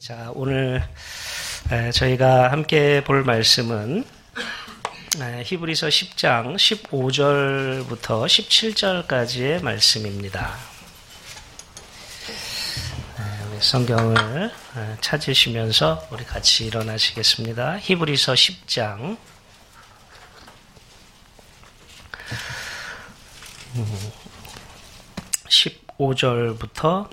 자, 오늘 저희가 함께 볼 말씀은 히브리서 10장 15절부터 17절까지의 말씀입니다. 우리 성경을 찾으시면서 우리 같이 일어나시겠습니다. 히브리서 10장 15절부터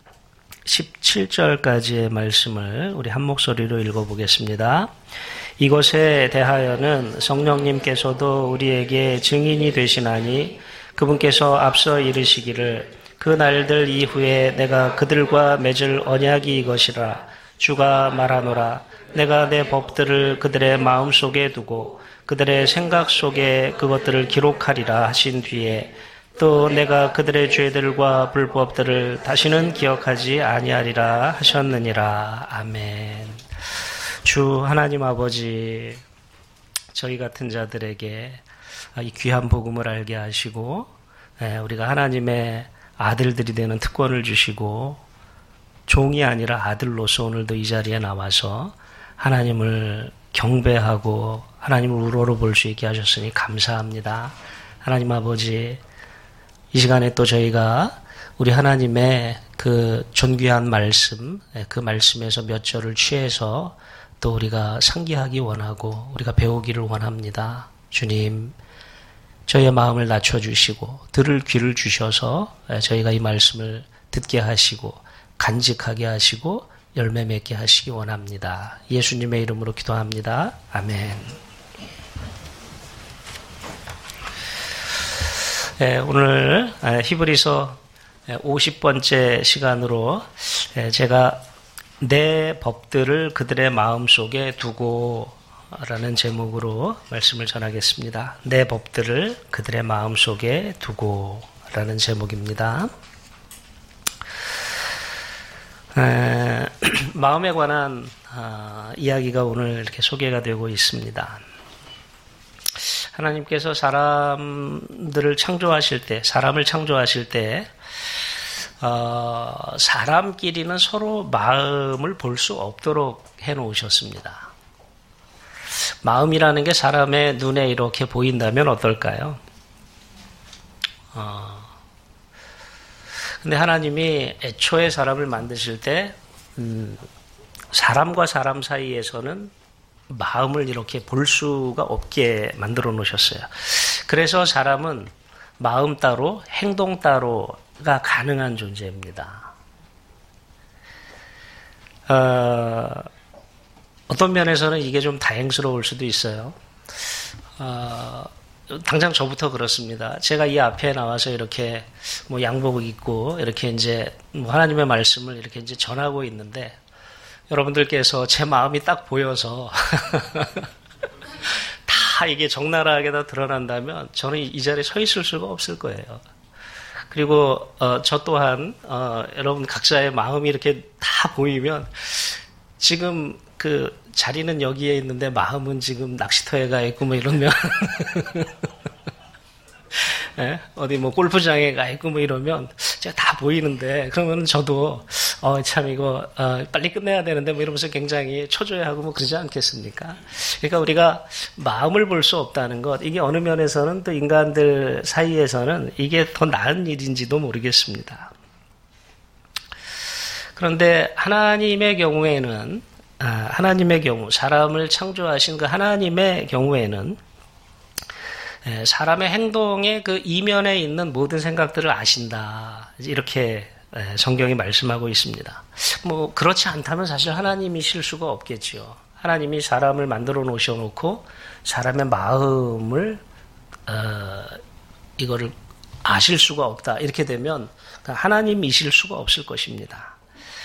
17절까지의 말씀을 우리 한 목소리로 읽어보겠습니다. 이것에 대하여는 성령님께서도 우리에게 증인이 되시나니 그분께서 앞서 이르시기를 그 날들 이후에 내가 그들과 맺을 언약이 이것이라 주가 말하노라 내가 내 법들을 그들의 마음속에 두고 그들의 생각 속에 그것들을 기록하리라 하신 뒤에 또 내가 그들의 죄들과 불법들을 다시는 기억하지 아니하리라 하셨느니라. 아멘. 주 하나님 아버지, 저희 같은 자들에게 이 귀한 복음을 알게 하시고 우리가 하나님의 아들들이 되는 특권을 주시고 종이 아니라 아들로서 오늘도 이 자리에 나와서 하나님을 경배하고 하나님을 우러러 볼 수 있게 하셨으니 감사합니다. 하나님 아버지, 이 시간에 또 저희가 우리 하나님의 그 존귀한 말씀, 그 말씀에서 몇 절을 취해서 또 우리가 상기하기 원하고 우리가 배우기를 원합니다. 주님, 저희의 마음을 낮춰주시고 들을 귀를 주셔서 저희가 이 말씀을 듣게 하시고 간직하게 하시고 열매 맺게 하시기 원합니다. 예수님의 이름으로 기도합니다. 아멘. 오늘 히브리서 50번째 시간으로 제가 내 법들을 그들의 마음속에 두고 라는 제목으로 말씀을 전하겠습니다. 내 법들을 그들의 마음속에 두고 라는 제목입니다. 마음에 관한 이야기가 오늘 이렇게 소개가 되고 있습니다. 하나님께서 사람들을 창조하실 때, 사람을 창조하실 때, 사람끼리는 서로 마음을 볼 수 없도록 해 놓으셨습니다. 마음이라는 게 사람의 눈에 이렇게 보인다면 어떨까요? 근데 하나님이 애초에 사람을 만드실 때, 사람과 사람 사이에서는 마음을 이렇게 볼 수가 없게 만들어 놓으셨어요. 그래서 사람은 마음 따로 행동 따로가 가능한 존재입니다. 어떤 면에서는 이게 좀 다행스러울 수도 있어요. 당장 저부터 그렇습니다. 제가 이 앞에 나와서 이렇게 뭐 양복 입고 이렇게 이제 하나님의 말씀을 이렇게 이제 전하고 있는데 여러분들께서 제 마음이 딱 보여서 다 이게 적나라하게 다 드러난다면 저는 이 자리에 서 있을 수가 없을 거예요. 그리고 저 또한 여러분 각자의 마음이 이렇게 다 보이면 지금 그 자리는 여기에 있는데 마음은 지금 낚시터에 가 있고 뭐 이러면 예? 어디 뭐 골프장에 가 있고 뭐 이러면 제가 다 보이는데 그러면 저도 참 이거 빨리 끝내야 되는데 뭐 이러면서 굉장히 초조해하고 뭐 그러지 않겠습니까? 그러니까 우리가 마음을 볼 수 없다는 것, 이게 어느 면에서는 또 인간들 사이에서는 이게 더 나은 일인지도 모르겠습니다. 그런데 하나님의 경우에는 하나님의 경우, 사람을 창조하신 그 하나님의 경우에는 사람의 행동의 그 이면에 있는 모든 생각들을 아신다. 이렇게 성경이 말씀하고 있습니다. 뭐 그렇지 않다면 사실 하나님이실 수가 없겠죠. 하나님이 사람을 만들어 놓으셔놓고 사람의 마음을 이거를 아실 수가 없다. 이렇게 되면 하나님이실 수가 없을 것입니다.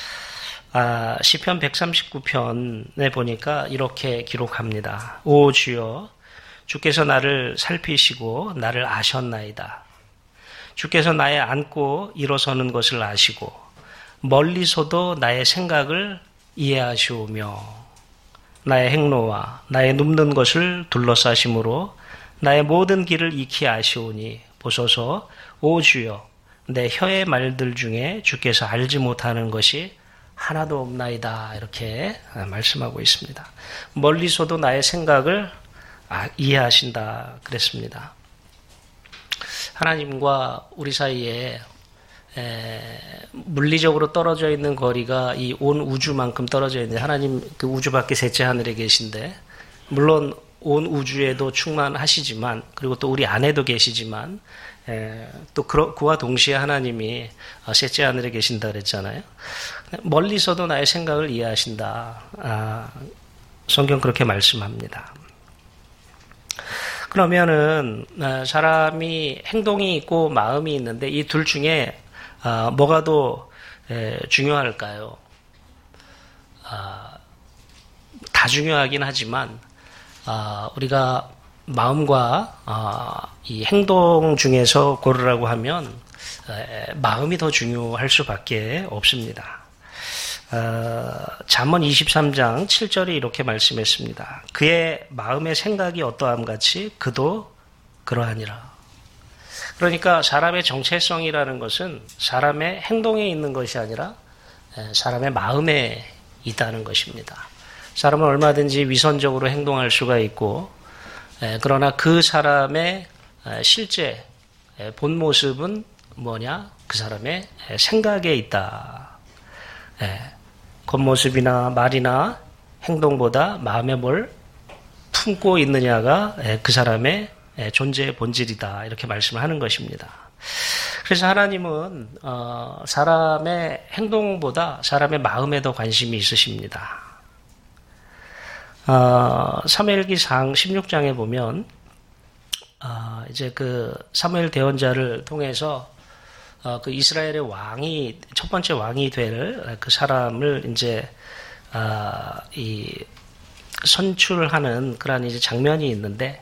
시편 139편에 보니까 이렇게 기록합니다. 오 주여, 주께서 나를 살피시고 나를 아셨나이다. 주께서 나의 앉고 일어서는 것을 아시고 멀리서도 나의 생각을 이해하시오며 나의 행로와 나의 눕는 것을 둘러싸심으로 나의 모든 길을 익히 아시오니 보소서 오 주여 내 혀의 말들 중에 주께서 알지 못하는 것이 하나도 없나이다 이렇게 말씀하고 있습니다. 멀리서도 나의 생각을 이해하신다 그랬습니다. 하나님과 우리 사이에 물리적으로 떨어져 있는 거리가 이 온 우주만큼 떨어져 있는데 하나님 그 우주 밖에 셋째 하늘에 계신데 물론 온 우주에도 충만하시지만 그리고 또 우리 안에도 계시지만 또 그와 동시에 하나님이 셋째 하늘에 계신다 그랬잖아요. 멀리서도 나의 생각을 이해하신다. 성경 그렇게 말씀합니다. 그러면은 사람이 행동이 있고 마음이 있는데 이 둘 중에 뭐가 더 중요할까요? 다 중요하긴 하지만 우리가 마음과 이 행동 중에서 고르라고 하면 마음이 더 중요할 수밖에 없습니다. 잠언 23장 7절에 이렇게 말씀했습니다. 그의 마음의 생각이 어떠함 같이 그도 그러하니라. 그러니까 사람의 정체성이라는 것은 사람의 행동에 있는 것이 아니라 사람의 마음에 있다는 것입니다. 사람은 얼마든지 위선적으로 행동할 수가 있고 그러나 그 사람의 실제 본 모습은 뭐냐? 그 사람의 생각에 있다. 겉모습이나 말이나 행동보다 마음에 뭘 품고 있느냐가 그 사람의 존재의 본질이다. 이렇게 말씀을 하는 것입니다. 그래서 하나님은 사람의 행동보다 사람의 마음에 더 관심이 있으십니다. 사무엘기상 16장에 보면 이제 그 사무엘 대언자를 통해서 그 이스라엘의 왕이 첫 번째 왕이 될 그 사람을 이제 이 선출하는 그런 이제 장면이 있는데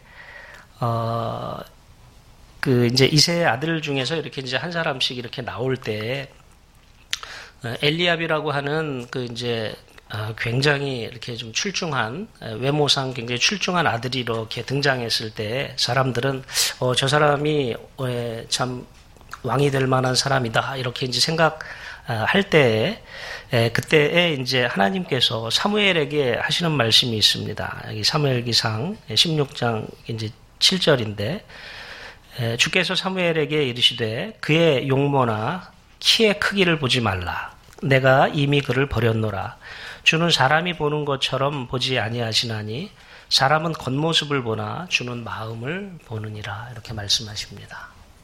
그 이제 이새의 아들 중에서 이렇게 이제 한 사람씩 이렇게 나올 때 엘리압이라고 하는 그 이제 굉장히 이렇게 좀 출중한 외모상 굉장히 출중한 아들이 이렇게 등장했을 때 사람들은 저 사람이 참 왕이 될 만한 사람이다 이렇게 이제 생각할 때 그때에 이제 하나님께서 사무엘에게 하시는 말씀이 있습니다. 여기 사무엘기상 16장 이제 7절인데 주께서 사무엘에게 이르시되 그의 용모나 키의 크기를 보지 말라. 내가 이미 그를 버렸노라. 주는 사람이 보는 것처럼 보지 아니하시나니 사람은 겉모습을 보나 주는 마음을 보느니라. 이렇게 말씀하십니다.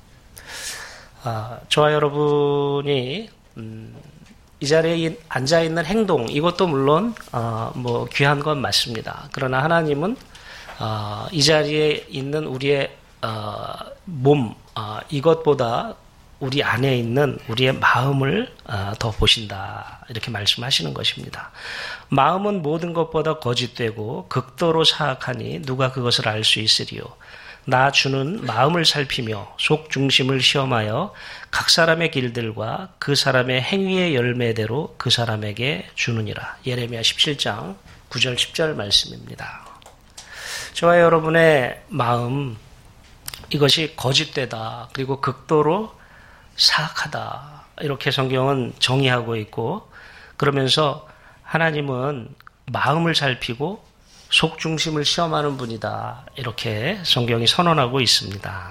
저와 여러분이 이 자리에 앉아있는 행동 이것도 물론 뭐 귀한 건 맞습니다. 그러나 하나님은 이 자리에 있는 우리의 몸 이것보다 우리 안에 있는 우리의 마음을 더 보신다 이렇게 말씀하시는 것입니다. 마음은 모든 것보다 거짓되고 극도로 사악하니 누가 그것을 알 수 있으리요. 나 주는 마음을 살피며 속 중심을 시험하여 각 사람의 길들과 그 사람의 행위의 열매대로 그 사람에게 주느니라. 예레미야 17장 9절 10절 말씀입니다. 저와 여러분의 마음 이것이 거짓되다 그리고 극도로 사악하다 이렇게 성경은 정의하고 있고 그러면서 하나님은 마음을 살피고 속 중심을 시험하는 분이다 이렇게 성경이 선언하고 있습니다.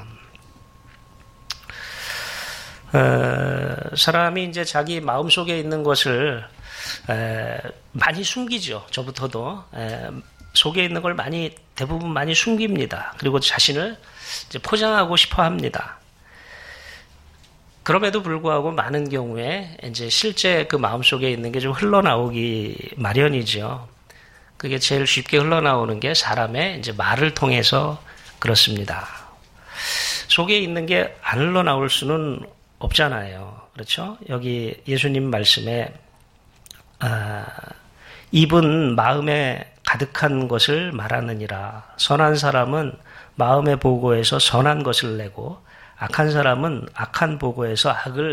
사람이 이제 자기 마음속에 있는 것을 많이 숨기죠. 저부터도 속에 있는 걸 대부분 많이 숨깁니다. 그리고 자신을 이제 포장하고 싶어 합니다. 그럼에도 불구하고 많은 경우에 이제 실제 그 마음속에 있는 게 좀 흘러나오기 마련이죠. 그게 제일 쉽게 흘러나오는 게 사람의 이제 말을 통해서 그렇습니다. 속에 있는 게 안 흘러나올 수는 없잖아요. 그렇죠? 여기 예수님 말씀에 입은 마음에 가득한 것을 말하느니라. 선한 사람은 마음의 보고에서 선한 것을 내고 악한 사람은 악한 보고에서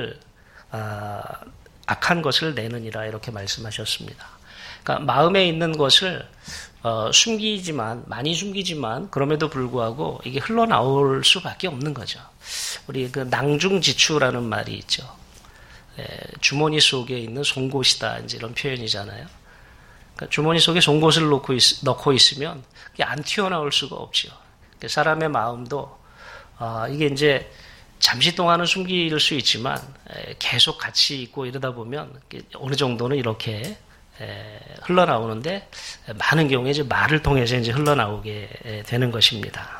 악한 것을 내느니라 이렇게 말씀하셨습니다. 그러니까 마음에 있는 것을 많이 숨기지만 그럼에도 불구하고 이게 흘러나올 수밖에 없는 거죠. 우리 그 낭중지추라는 말이 있죠. 주머니 속에 있는 송곳이다, 이제 이런 표현이잖아요. 그러니까 주머니 속에 송곳을 넣고 있으면 그게 안 튀어나올 수가 없죠. 사람의 마음도 이게 이제 잠시 동안은 숨길 수 있지만 계속 같이 있고 이러다 보면 어느 정도는 이렇게 흘러나오는데, 많은 경우에 이제 말을 통해서 이제 흘러나오게 되는 것입니다.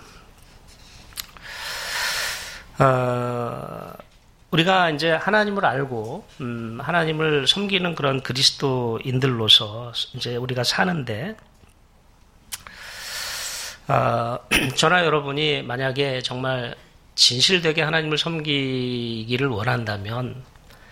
우리가 이제 하나님을 알고 하나님을 섬기는 그런 그리스도인들로서 이제 우리가 사는데, 저나 여러분이 만약에 정말 진실되게 하나님을 섬기기를 원한다면,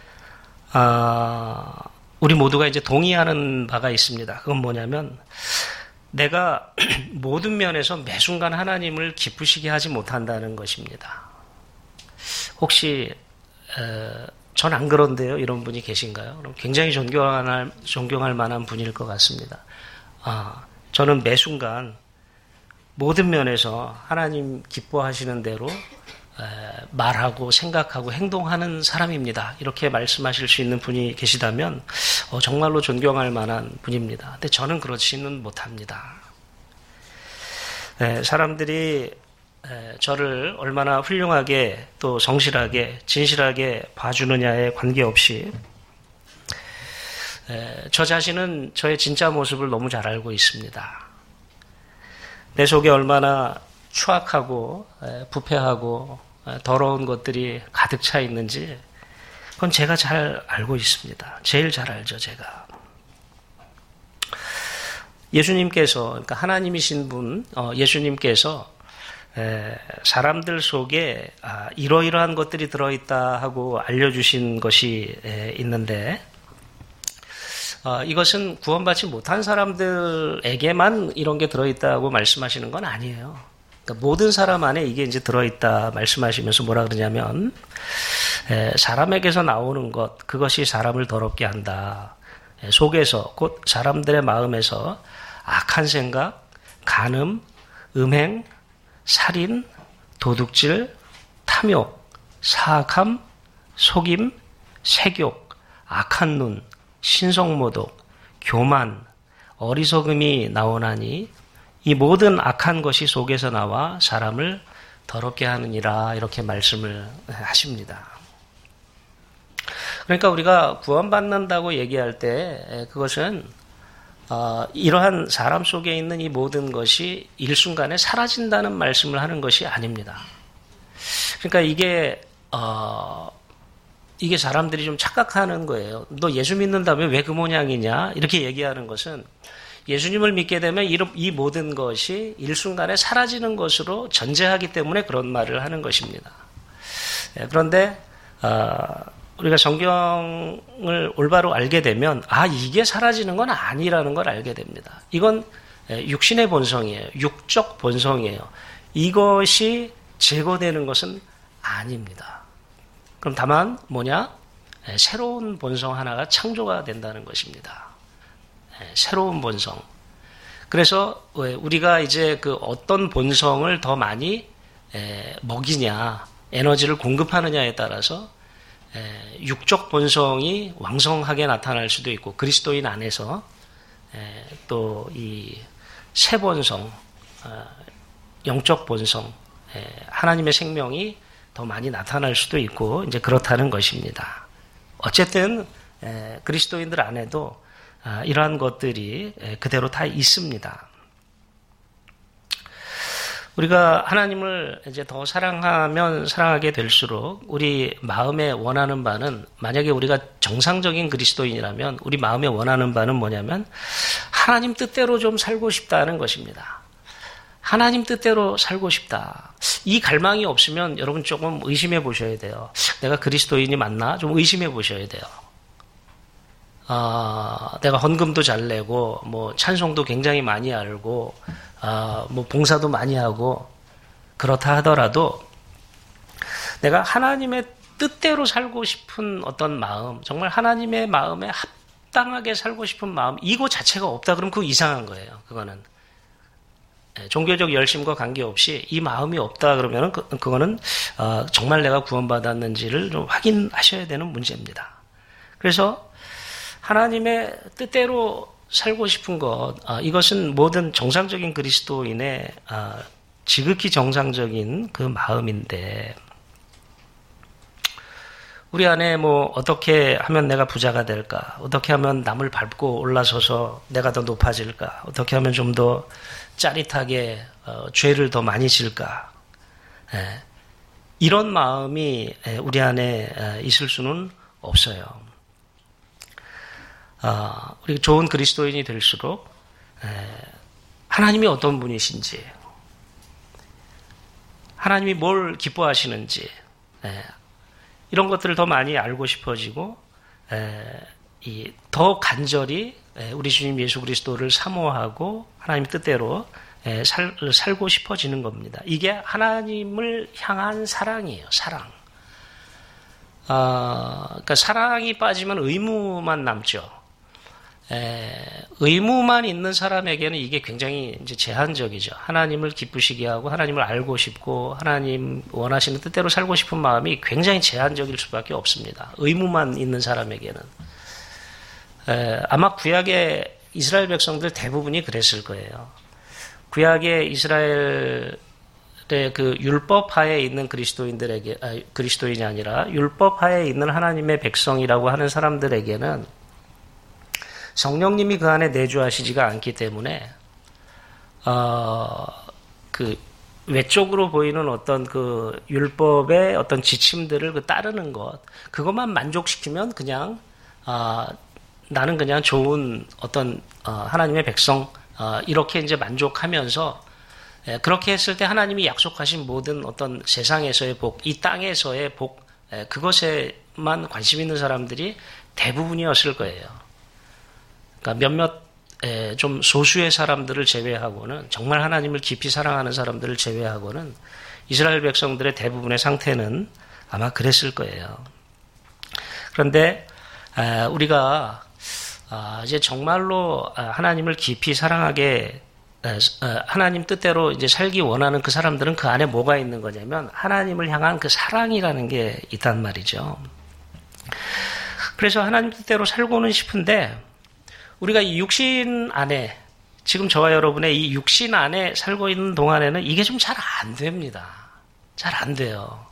우리 모두가 이제 동의하는 바가 있습니다. 그건 뭐냐면, 내가 모든 면에서 매 순간 하나님을 기쁘시게 하지 못한다는 것입니다. 혹시 전 안 그런데요, 이런 분이 계신가요? 그럼 굉장히 존경할 만한 분일 것 같습니다. 저는 매 순간 모든 면에서 하나님 기뻐하시는 대로 말하고 생각하고 행동하는 사람입니다. 이렇게 말씀하실 수 있는 분이 계시다면 정말로 존경할 만한 분입니다. 근데 저는 그렇지는 못합니다. 사람들이 저를 얼마나 훌륭하게 또 성실하게 진실하게 봐주느냐에 관계없이 저 자신은 저의 진짜 모습을 너무 잘 알고 있습니다. 내 속에 얼마나 추악하고 부패하고 더러운 것들이 가득 차 있는지 그건 제가 잘 알고 있습니다. 제일 잘 알죠, 제가. 예수님께서, 그러니까 하나님이신 분, 예수님께서 사람들 속에 이러이러한 것들이 들어있다 하고 알려주신 것이 있는데, 이것은 구원받지 못한 사람들에게만 이런 게 들어있다고 말씀하시는 건 아니에요. 그러니까 모든 사람 안에 이게 이제 들어있다 말씀하시면서 뭐라 그러냐면, 사람에게서 나오는 것, 그것이 사람을 더럽게 한다. 속에서, 곧 사람들의 마음에서 악한 생각, 간음, 음행, 살인, 도둑질, 탐욕, 사악함, 속임, 색욕, 악한 눈, 신성모독, 교만, 어리석음이 나오나니 이 모든 악한 것이 속에서 나와 사람을 더럽게 하느니라, 이렇게 말씀을 하십니다. 그러니까 우리가 구원받는다고 얘기할 때 그것은 이러한 사람 속에 있는 이 모든 것이 일순간에 사라진다는 말씀을 하는 것이 아닙니다. 그러니까 이게 사람들이 좀 착각하는 거예요. 너 예수 믿는다면 왜 그 모양이냐? 이렇게 얘기하는 것은 예수님을 믿게 되면 이 모든 것이 일순간에 사라지는 것으로 전제하기 때문에 그런 말을 하는 것입니다. 그런데 우리가 성경을 올바로 알게 되면 이게 사라지는 건 아니라는 걸 알게 됩니다. 이건 육신의 본성이에요. 육적 본성이에요. 이것이 제거되는 것은 아닙니다. 그럼 다만 뭐냐? 새로운 본성 하나가 창조가 된다는 것입니다. 새로운 본성. 그래서 우리가 이제 그 어떤 본성을 더 많이 먹이냐, 에너지를 공급하느냐에 따라서 육적 본성이 왕성하게 나타날 수도 있고, 그리스도인 안에서 또 이 새 본성, 영적 본성, 하나님의 생명이 더 많이 나타날 수도 있고, 이제 그렇다는 것입니다. 어쨌든 그리스도인들 안에도 이러한 것들이 그대로 다 있습니다. 우리가 하나님을 이제 더 사랑하면 사랑하게 될수록 우리 마음에 원하는 바는, 만약에 우리가 정상적인 그리스도인이라면 우리 마음에 원하는 바는 뭐냐면 하나님 뜻대로 좀 살고 싶다는 것입니다. 하나님 뜻대로 살고 싶다. 이 갈망이 없으면 여러분 조금 의심해 보셔야 돼요. 내가 그리스도인이 맞나? 좀 의심해 보셔야 돼요. 내가 헌금도 잘 내고, 뭐 찬송도 굉장히 많이 알고, 뭐 봉사도 많이 하고, 그렇다 하더라도 내가 하나님의 뜻대로 살고 싶은 어떤 마음, 정말 하나님의 마음에 합당하게 살고 싶은 마음, 이거 자체가 없다 그러면 그거 이상한 거예요. 그거는 종교적 열심과 관계없이 이 마음이 없다 그러면 그거는 정말 내가 구원받았는지를 좀 확인하셔야 되는 문제입니다. 그래서 하나님의 뜻대로 살고 싶은 것, 이것은 모든 정상적인 그리스도인의 지극히 정상적인 그 마음인데, 우리 안에 어떻게 하면 내가 부자가 될까? 어떻게 하면 남을 밟고 올라서서 내가 더 높아질까? 어떻게 하면 좀 더 짜릿하게 죄를 더 많이 질까? 이런 마음이 우리 안에 있을 수는 없어요. 우리 좋은 그리스도인이 될수록 하나님이 어떤 분이신지, 하나님이 뭘 기뻐하시는지, 이런 것들을 더 많이 알고 싶어지고 더 간절히 우리 주님 예수 그리스도를 사모하고 하나님 뜻대로 살고 싶어지는 겁니다. 이게 하나님을 향한 사랑이에요. 사랑. 그러니까 사랑이 빠지면 의무만 남죠. 의무만 있는 사람에게는 이게 굉장히 이제 제한적이죠. 하나님을 기쁘시게 하고 하나님을 알고 싶고 하나님 원하시는 뜻대로 살고 싶은 마음이 굉장히 제한적일 수밖에 없습니다. 의무만 있는 사람에게는. 아마 구약의 이스라엘 백성들 대부분이 그랬을 거예요. 구약의 이스라엘의 그 율법하에 있는 그리스도인이 아니라 율법하에 있는 하나님의 백성이라고 하는 사람들에게는 성령님이 그 안에 내주하시지가 않기 때문에 그 외적으로 보이는 어떤 그 율법의 어떤 지침들을 따르는 것, 그것만 만족시키면 그냥 나는 그냥 좋은 어떤 하나님의 백성 이렇게 이제 만족하면서 그렇게 했을 때 하나님이 약속하신 모든 어떤 세상에서의 복, 이 땅에서의 복, 그것에만 관심 있는 사람들이 대부분이었을 거예요. 그러니까 몇몇 좀 소수의 사람들을 제외하고는, 정말 하나님을 깊이 사랑하는 사람들을 제외하고는 이스라엘 백성들의 대부분의 상태는 아마 그랬을 거예요. 그런데 우리가 이제 정말로 하나님을 깊이 사랑하게, 하나님 뜻대로 이제 살기 원하는 그 사람들은 그 안에 뭐가 있는 거냐면 하나님을 향한 그 사랑이라는 게 있단 말이죠. 그래서 하나님 뜻대로 살고는 싶은데 우리가 이 육신 안에, 지금 저와 여러분의 이 육신 안에 살고 있는 동안에는 이게 좀 잘 안 됩니다. 잘 안 돼요.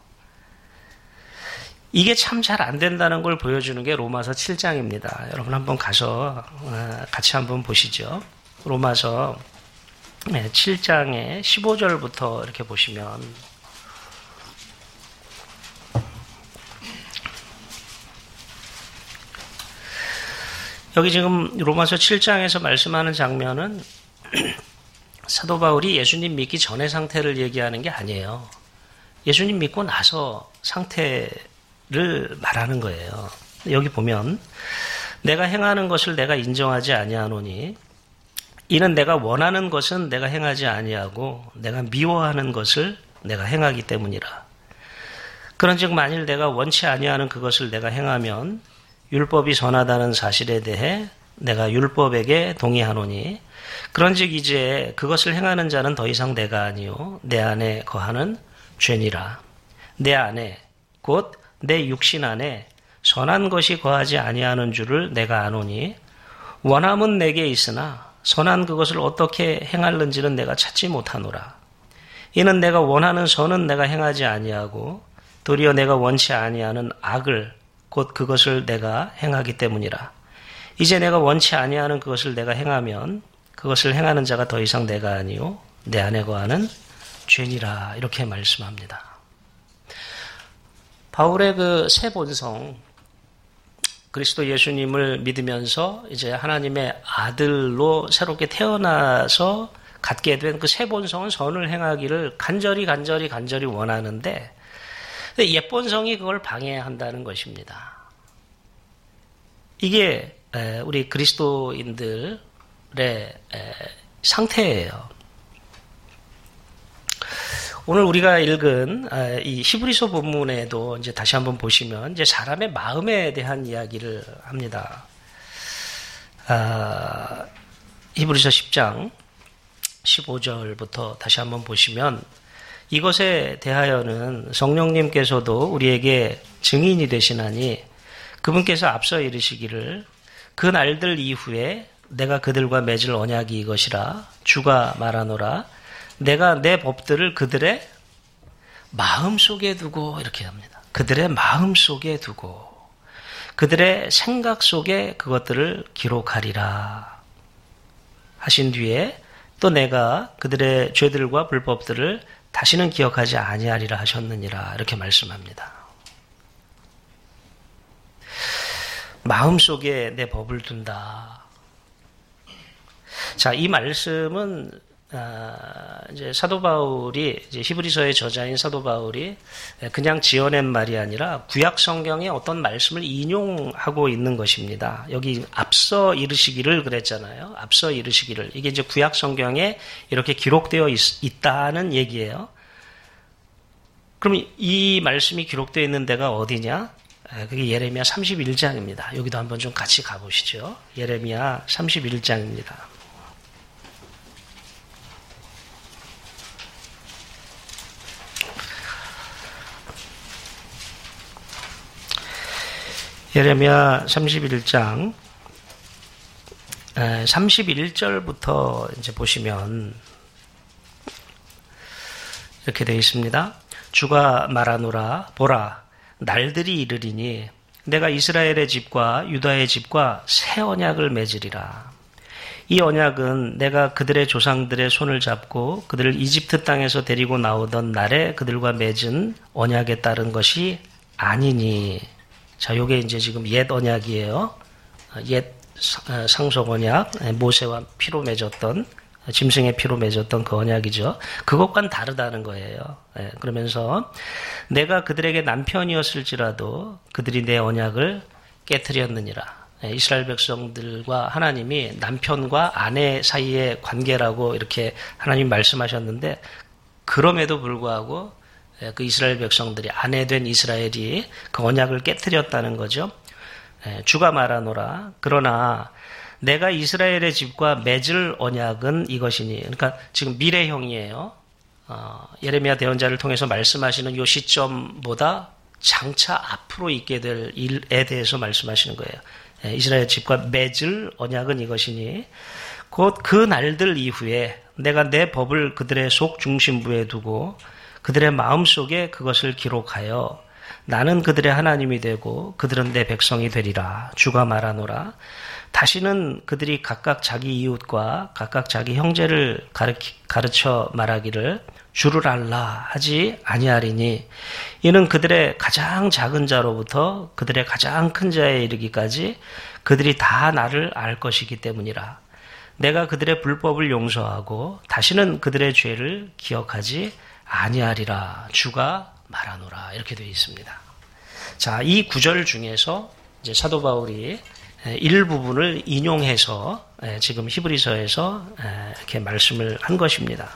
이게 참 잘 안 된다는 걸 보여주는 게 로마서 7장입니다. 여러분 한번 가서 같이 한번 보시죠. 로마서 7장의 15절부터 이렇게 보시면, 여기 지금 로마서 7장에서 말씀하는 장면은 사도 바울이 예수님 믿기 전의 상태를 얘기하는 게 아니에요. 예수님 믿고 나서 상태를 말하는 거예요. 여기 보면 내가 행하는 것을 내가 인정하지 아니하노니 이는 내가 원하는 것은 내가 행하지 아니하고 내가 미워하는 것을 내가 행하기 때문이라. 그런즉 만일 내가 원치 아니하는 그것을 내가 행하면 율법이 선하다는 사실에 대해 내가 율법에게 동의하노니 그런즉 이제 그것을 행하는 자는 더 이상 내가 아니요 내 안에 거하는 죄니라. 내 안에 곧 내 육신 안에 선한 것이 거하지 아니하는 줄을 내가 아노니 원함은 내게 있으나 선한 그것을 어떻게 행할는지는 내가 찾지 못하노라. 이는 내가 원하는 선은 내가 행하지 아니하고 도리어 내가 원치 아니하는 악을 곧 그것을 내가 행하기 때문이라. 이제 내가 원치 아니하는 그것을 내가 행하면 그것을 행하는 자가 더 이상 내가 아니요 내 안에 거하는 죄니라. 이렇게 말씀합니다. 바울의 그 새 본성, 그리스도 예수님을 믿으면서 이제 하나님의 아들로 새롭게 태어나서 갖게 된 그 새 본성은 선을 행하기를 간절히 원하는데 옛 본성이 그걸 방해한다는 것입니다. 이게 우리 그리스도인들의 상태예요. 오늘 우리가 읽은 이 히브리서 본문에도 이제 다시 한번 보시면 이제 사람의 마음에 대한 이야기를 합니다. 히브리서 10장 15절부터 다시 한번 보시면 이것에 대하여는 성령님께서도 우리에게 증인이 되시나니 그분께서 앞서 이르시기를 그 날들 이후에 내가 그들과 맺을 언약이 이것이라 주가 말하노라 내가 내 법들을 그들의 마음속에 두고 이렇게 합니다. 그들의 마음속에 두고 그들의 생각 속에 그것들을 기록하리라 하신 뒤에 또 내가 그들의 죄들과 불법들을 다시는 기억하지 아니하리라 하셨느니라 이렇게 말씀합니다. 마음속에 내 법을 둔다. 자, 이 말씀은 이제 사도 바울이 이제 히브리서의 저자인 사도 바울이 그냥 지어낸 말이 아니라 구약 성경의 어떤 말씀을 인용하고 있는 것입니다. 여기 앞서 이르시기를 그랬잖아요. 앞서 이르시기를 이게 이제 구약 성경에 이렇게 기록되어 있다는 얘기예요. 그럼 이 말씀이 기록되어 있는 데가 어디냐? 그게 예레미야 31장입니다. 여기도 한번 좀 같이 가보시죠. 예레미야 31장입니다. 예레미야 31장 31절부터 이제 보시면 이렇게 되어 있습니다. 주가 말하노라 보라 날들이 이르리니 내가 이스라엘의 집과 유다의 집과 새 언약을 맺으리라. 이 언약은 내가 그들의 조상들의 손을 잡고 그들을 이집트 땅에서 데리고 나오던 날에 그들과 맺은 언약에 따른 것이 아니니. 자, 요게 이제 지금 옛 언약이에요. 옛 상속 언약, 모세와 피로 맺었던, 짐승의 피로 맺었던 그 언약이죠. 그것과는 다르다는 거예요. 그러면서 내가 그들에게 남편이었을지라도 그들이 내 언약을 깨트렸느니라. 이스라엘 백성들과 하나님이 남편과 아내 사이의 관계라고 이렇게 하나님 말씀하셨는데 그럼에도 불구하고 그 이스라엘 백성들이 아내된 이스라엘이 그 언약을 깨트렸다는 거죠. 주가 말하노라. 그러나 내가 이스라엘의 집과 맺을 언약은 이것이니. 그러니까 지금 미래형이에요. 예레미야 대언자를 통해서 말씀하시는 이 시점보다 장차 앞으로 있게 될 일에 대해서 말씀하시는 거예요. 이스라엘 집과 맺을 언약은 이것이니 곧 그 날들 이후에 내가 내 법을 그들의 속 중심부에 두고 그들의 마음속에 그것을 기록하여 나는 그들의 하나님이 되고 그들은 내 백성이 되리라. 주가 말하노라. 다시는 그들이 각각 자기 이웃과 각각 자기 형제를 가르쳐 말하기를 주를 알라 하지 아니하리니 이는 그들의 가장 작은 자로부터 그들의 가장 큰 자에 이르기까지 그들이 다 나를 알 것이기 때문이라. 내가 그들의 불법을 용서하고 다시는 그들의 죄를 기억하지 아니하리라. 주가 말하노라. 이렇게 되어 있습니다. 자, 이 구절 중에서 이제 사도 바울이 일부분을 인용해서 지금 히브리서에서 이렇게 말씀을 한 것입니다.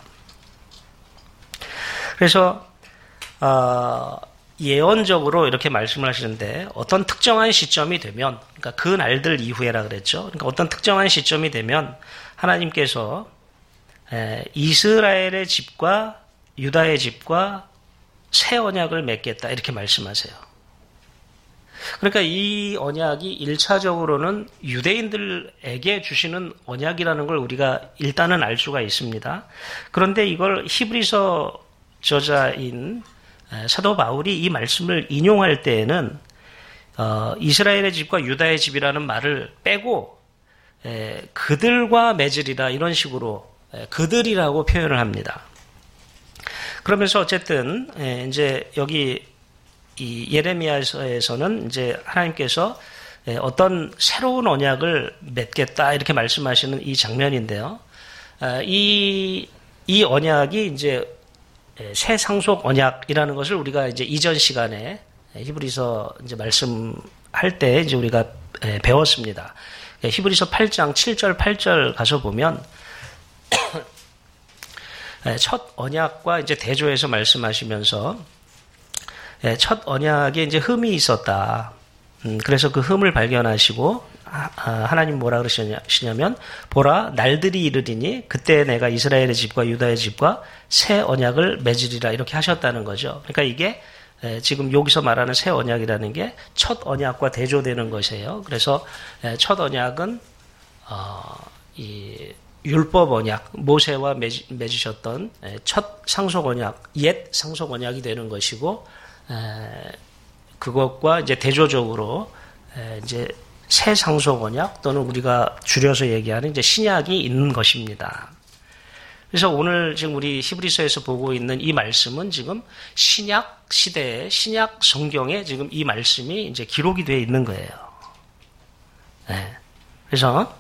그래서 예언적으로 이렇게 말씀을 하시는데 어떤 특정한 시점이 되면 그러니까 그 날들 이후에라 그랬죠. 그러니까 어떤 특정한 시점이 되면 하나님께서 이스라엘의 집과 유다의 집과 새 언약을 맺겠다 이렇게 말씀하세요. 그러니까 이 언약이 1차적으로는 유대인들에게 주시는 언약이라는 걸 우리가 일단은 알 수가 있습니다. 그런데 이걸 히브리서 저자인 사도 바울이 이 말씀을 인용할 때에는 이스라엘의 집과 유다의 집이라는 말을 빼고 그들과 맺으리라 이런 식으로 그들이라고 표현을 합니다. 그러면서 어쨌든 이제 여기 이 예레미야서에서는 이제 하나님께서 어떤 새로운 언약을 맺겠다 이렇게 말씀하시는 이 장면인데요. 이 언약이 이제 새 상속 언약이라는 것을 우리가 이제 이전 시간에 히브리서 이제 말씀할 때 이제 우리가 배웠습니다. 히브리서 8장 7절 8절 가서 보면 첫 언약과 이제 대조해서 말씀하시면서 첫 언약에 이제 흠이 있었다. 그래서 그 흠을 발견하시고 하나님 뭐라 그러시냐면 보라 날들이 이르리니 그때 내가 이스라엘의 집과 유다의 집과 새 언약을 맺으리라 이렇게 하셨다는 거죠. 그러니까 이게 지금 여기서 말하는 새 언약이라는 게 첫 언약과 대조되는 것이에요. 그래서 첫 언약은 이 율법 언약, 모세와 맺으셨던 첫 상속 언약, 옛 상속 언약이 되는 것이고, 그것과 이제 대조적으로 이제 새 상속 언약 또는 우리가 줄여서 얘기하는 이제 신약이 있는 것입니다. 그래서 오늘 지금 우리 히브리서에서 보고 있는 이 말씀은 지금 신약 시대의 신약 성경에 지금 이 말씀이 이제 기록이 되어 있는 거예요. 그래서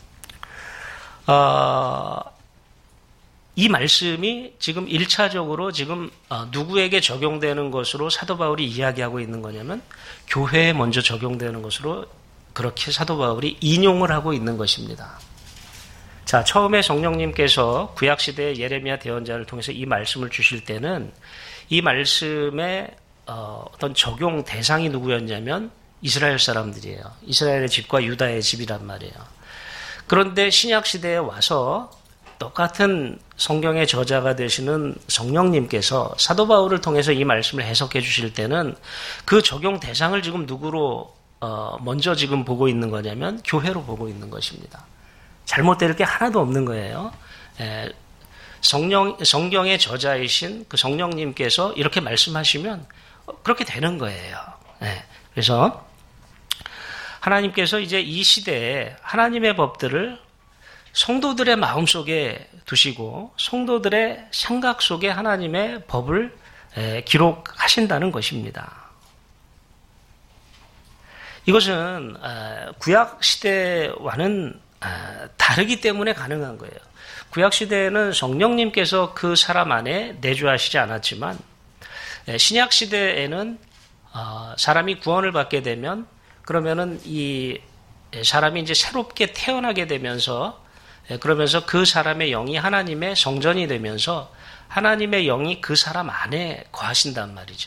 이 말씀이 지금 1차적으로 지금 누구에게 적용되는 것으로 사도 바울이 이야기하고 있는 거냐면 교회에 먼저 적용되는 것으로 그렇게 사도 바울이 인용을 하고 있는 것입니다. 자, 처음에 성령님께서 구약시대의 예레미야 대언자를 통해서 이 말씀을 주실 때는 이 말씀의 어떤 적용 대상이 누구였냐면 이스라엘 사람들이에요. 이스라엘의 집과 유다의 집이란 말이에요. 그런데 신약시대에 와서 똑같은 성경의 저자가 되시는 성령님께서 사도 바울을 통해서 이 말씀을 해석해 주실 때는 그 적용 대상을 지금 누구로 먼저 지금 보고 있는 거냐면 교회로 보고 있는 것입니다. 잘못될 게 하나도 없는 거예요. 성경의 저자이신 그 성령님께서 이렇게 말씀하시면 그렇게 되는 거예요. 그래서 하나님께서 이제 이 시대에 하나님의 법들을 성도들의 마음속에 두시고 성도들의 생각 속에 하나님의 법을 기록하신다는 것입니다. 이것은 구약 시대와는 다르기 때문에 가능한 거예요. 구약 시대에는 성령님께서 그 사람 안에 내주하시지 않았지만 신약 시대에는 사람이 구원을 받게 되면 그러면은 이 사람이 이제 새롭게 태어나게 되면서 그러면서 그 사람의 영이 하나님의 성전이 되면서 하나님의 영이 그 사람 안에 거하신단 말이죠.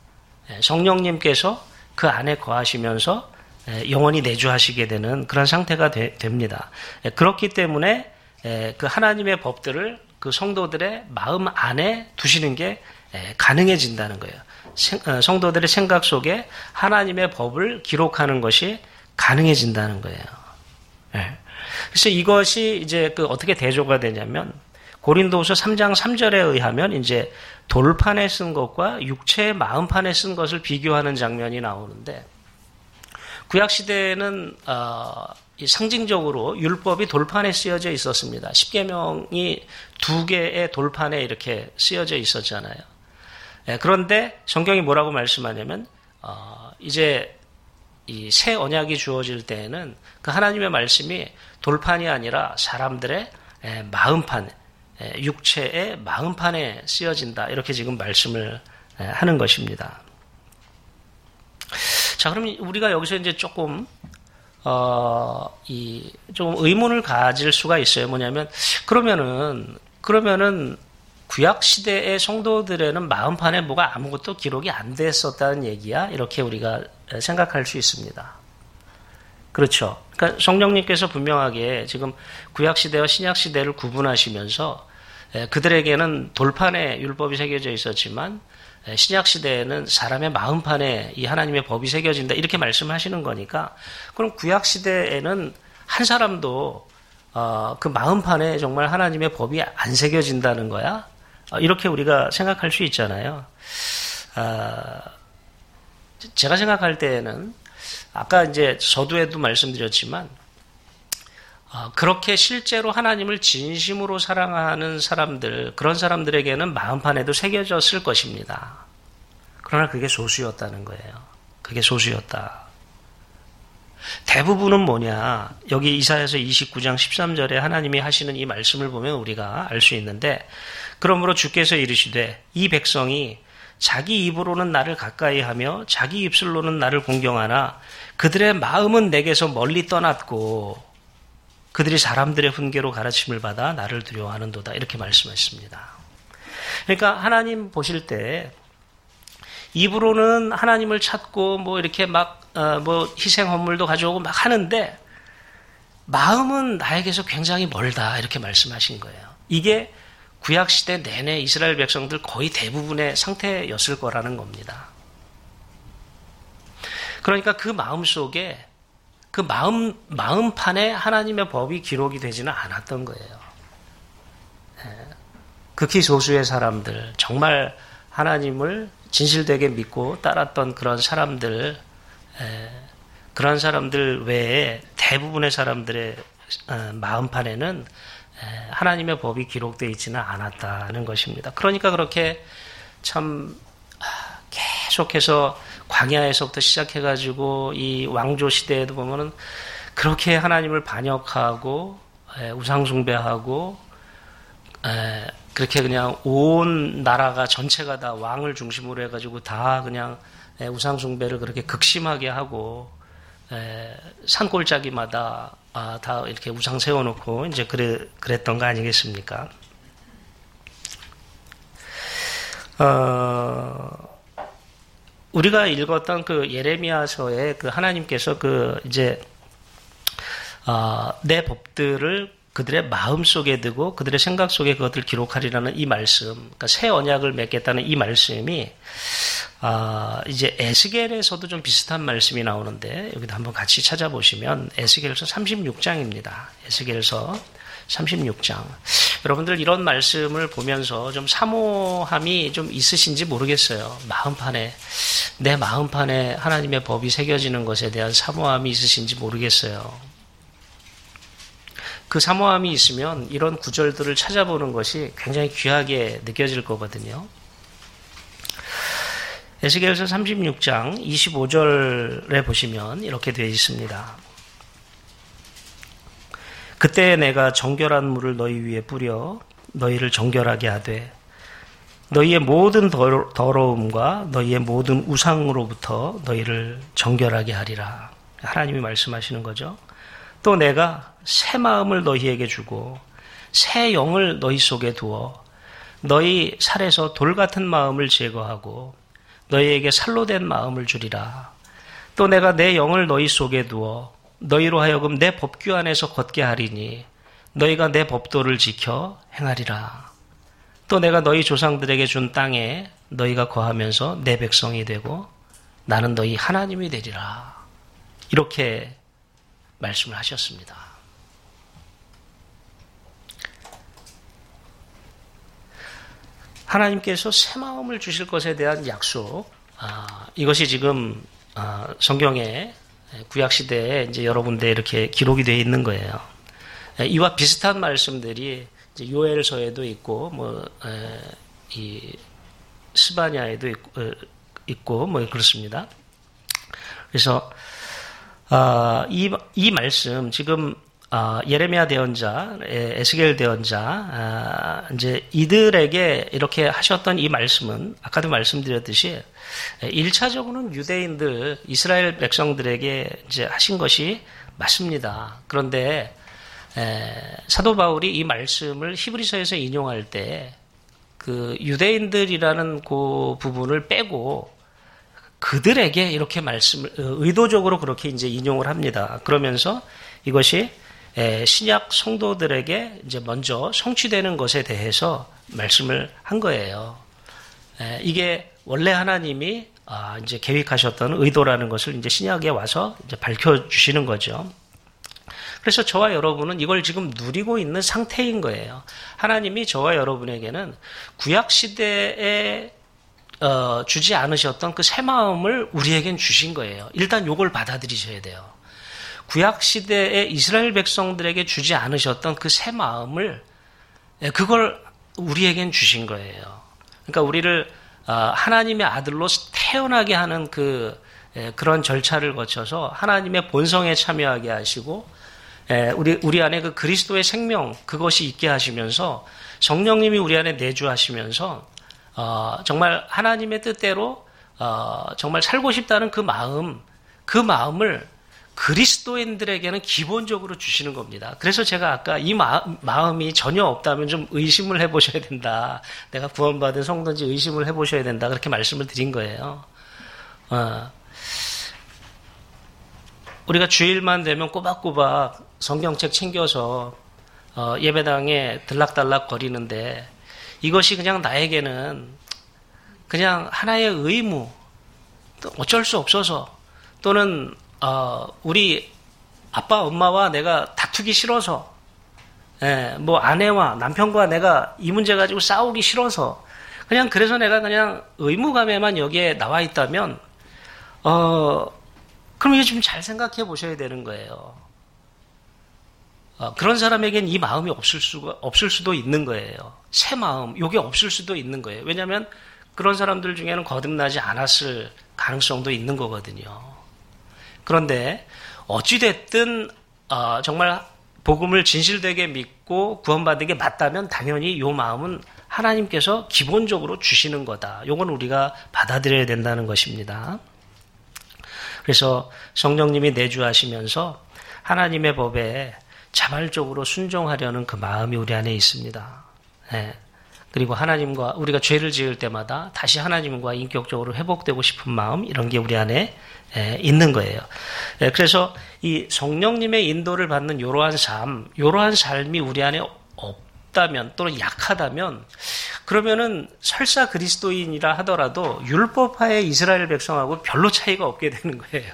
성령님께서 그 안에 거하시면서 영원히 내주하시게 되는 그런 상태가 됩니다. 그렇기 때문에 그 하나님의 법들을 그 성도들의 마음 안에 두시는 게 가능해진다는 거예요. 성도들의 생각 속에 하나님의 법을 기록하는 것이 가능해진다는 거예요. 그래서 이것이 이제 그 어떻게 대조가 되냐면 고린도후서 3장 3절에 의하면 이제 돌판에 쓴 것과 육체의 마음판에 쓴 것을 비교하는 장면이 나오는데 구약 시대에는 상징적으로 율법이 돌판에 쓰여져 있었습니다. 십계명이 2개의 돌판에 이렇게 쓰여져 있었잖아요. 그런데 성경이 뭐라고 말씀하냐면 이제 이 새 언약이 주어질 때에는 그 하나님의 말씀이 돌판이 아니라 사람들의 마음판, 육체의 마음판에 쓰여진다. 이렇게 지금 말씀을 하는 것입니다. 자, 그럼 우리가 여기서 이제 조금 좀 의문을 가질 수가 있어요. 뭐냐면 그러면은 구약 시대의 성도들에는 마음판에 뭐가 아무것도 기록이 안 됐었다는 얘기야? 이렇게 우리가 생각할 수 있습니다. 그렇죠. 그러니까 성령님께서 분명하게 지금 구약 시대와 신약 시대를 구분하시면서 그들에게는 돌판에 율법이 새겨져 있었지만 신약 시대에는 사람의 마음판에 이 하나님의 법이 새겨진다 이렇게 말씀하시는 거니까 그럼 구약 시대에는 한 사람도 그 마음판에 정말 하나님의 법이 안 새겨진다는 거야? 이렇게 우리가 생각할 수 있잖아요. 제가 생각할 때에는 아까 이제 서두에도 말씀드렸지만 그렇게 실제로 하나님을 진심으로 사랑하는 사람들, 그런 사람들에게는 마음판에도 새겨졌을 것입니다. 그러나 그게 소수였다는 거예요. 그게 소수였다. 대부분은 뭐냐? 여기 이사야서 29장 13절에 하나님이 하시는 이 말씀을 보면 우리가 알 수 있는데 그러므로 주께서 이르시되 이 백성이 자기 입으로는 나를 가까이 하며 자기 입술로는 나를 공경하나 그들의 마음은 내게서 멀리 떠났고 그들이 사람들의 훈계로 가르침을 받아 나를 두려워하는도다. 이렇게 말씀하셨습니다. 그러니까 하나님 보실 때 입으로는 하나님을 찾고 뭐 이렇게 막 희생 헌물도 가져오고 막 하는데 마음은 나에게서 굉장히 멀다. 이렇게 말씀하신 거예요. 이게 구약 시대 내내 이스라엘 백성들 거의 대부분의 상태였을 거라는 겁니다. 그러니까 그 마음 속에 그 마음판에 하나님의 법이 기록이 되지는 않았던 거예요. 극히 소수의 사람들, 정말 하나님을 진실되게 믿고 따랐던 그런 사람들, 그런 사람들 외에 대부분의 사람들의 마음판에는 하나님의 법이 기록되어 있지는 않았다는 것입니다. 그러니까 그렇게 참 계속해서 광야에서부터 시작해가지고 이 왕조 시대에도 보면은 그렇게 하나님을 반역하고 우상숭배하고 그렇게 그냥 온 나라가 전체가 다 왕을 중심으로 해가지고 다 그냥 우상숭배를 그렇게 극심하게 하고 산골짜기마다 다 이렇게 우상 세워놓고 이제 그랬던 거 아니겠습니까? 우리가 읽었던 그 예레미야서에 그 하나님께서 그 이제 내 법들을 그들의 마음 속에 두고 그들의 생각 속에 그것을 기록하리라는 이 말씀, 그러니까 새 언약을 맺겠다는 이 말씀이 이제 에스겔에서도 좀 비슷한 말씀이 나오는데 여기도 한번 같이 찾아보시면 에스겔서 36장입니다. 에스겔서 36장. 여러분들 이런 말씀을 보면서 좀 사모함이 좀 있으신지 모르겠어요. 내 마음판에 하나님의 법이 새겨지는 것에 대한 사모함이 있으신지 모르겠어요. 그 사모함이 있으면 이런 구절들을 찾아보는 것이 굉장히 귀하게 느껴질 거거든요. 에스겔서 36장 25절에 보시면 이렇게 되어 있습니다. 그때 내가 정결한 물을 너희 위에 뿌려 너희를 정결하게 하되 너희의 모든 더러움과 너희의 모든 우상으로부터 너희를 정결하게 하리라. 하나님이 말씀하시는 거죠. 또 내가 새 마음을 너희에게 주고 새 영을 너희 속에 두어 너희 살에서 돌 같은 마음을 제거하고 너희에게 살로 된 마음을 주리라. 또 내가 내 영을 너희 속에 두어 너희로 하여금 내 법규 안에서 걷게 하리니 너희가 내 법도를 지켜 행하리라. 또 내가 너희 조상들에게 준 땅에 너희가 거하면서 내 백성이 되고 나는 너희 하나님이 되리라. 이렇게 말씀을 하셨습니다. 하나님께서 새 마음을 주실 것에 대한 약속, 이것이 지금 성경에 구약시대에 이제 여러 군데 이렇게 기록이 되어 있는 거예요. 이와 비슷한 말씀들이 이제 요엘서에도 있고, 이 스바냐에도 있고, 그렇습니다. 그래서, 이 말씀, 지금, 예레미야 대언자, 에스겔 대언자, 이제 이들에게 이렇게 하셨던 이 말씀은 아까도 말씀드렸듯이 1차적으로는 유대인들, 이스라엘 백성들에게 이제 하신 것이 맞습니다. 그런데 사도 바울이 이 말씀을 히브리서에서 인용할 때 그 유대인들이라는 그 부분을 빼고 그들에게 이렇게 말씀을 의도적으로 그렇게 이제 인용을 합니다. 그러면서 이것이 신약 성도들에게 이제 먼저 성취되는 것에 대해서 말씀을 한 거예요. 이게 원래 하나님이 이제 계획하셨던 의도라는 것을 이제 신약에 와서 이제 밝혀주시는 거죠. 그래서 저와 여러분은 이걸 지금 누리고 있는 상태인 거예요. 하나님이 저와 여러분에게는 구약 시대에 주지 않으셨던 그 새 마음을 우리에겐 주신 거예요. 일단 이걸 받아들이셔야 돼요. 구약 시대에 이스라엘 백성들에게 주지 않으셨던 그 새 마음을 그걸 우리에겐 주신 거예요. 그러니까 우리를 하나님의 아들로 태어나게 하는 그런 절차를 거쳐서 하나님의 본성에 참여하게 하시고 우리 안에 그 그리스도의 생명 그것이 있게 하시면서 성령님이 우리 안에 내주하시면서 정말 하나님의 뜻대로 정말 살고 싶다는 그 마음을 그리스도인들에게는 기본적으로 주시는 겁니다. 그래서 제가 아까 이 마음이 전혀 없다면 좀 의심을 해보셔야 된다. 내가 구원받은 성도인지 의심을 해보셔야 된다. 그렇게 말씀을 드린 거예요. 우리가 주일만 되면 꼬박꼬박 성경책 챙겨서 예배당에 들락달락 거리는데 이것이 그냥 나에게는 그냥 하나의 의무, 또 어쩔 수 없어서 또는 우리 아빠 엄마와 내가 다투기 싫어서, 뭐 아내와 남편과 내가 이 문제 가지고 싸우기 싫어서 그냥 그래서 내가 그냥 의무감에만 여기에 나와 있다면 그럼 이거 좀 잘 생각해 보셔야 되는 거예요. 그런 사람에겐 이 마음이 없을 수도 있는 거예요. 새 마음, 이게 없을 수도 있는 거예요. 왜냐하면 그런 사람들 중에는 거듭나지 않았을 가능성도 있는 거거든요. 그런데 어찌됐든 정말 복음을 진실되게 믿고 구원받은 게 맞다면 당연히 이 마음은 하나님께서 기본적으로 주시는 거다. 이건 우리가 받아들여야 된다는 것입니다. 그래서 성령님이 내주하시면서 하나님의 법에 자발적으로 순종하려는 그 마음이 우리 안에 있습니다. 그리고 하나님과 우리가 죄를 지을 때마다 다시 하나님과 인격적으로 회복되고 싶은 마음, 이런 게 우리 안에 있는 거예요. 그래서 이 성령님의 인도를 받는 이러한 삶이 우리 안에 없다면 또는 약하다면 그러면은 설사 그리스도인이라 하더라도 율법하에 이스라엘 백성하고 별로 차이가 없게 되는 거예요.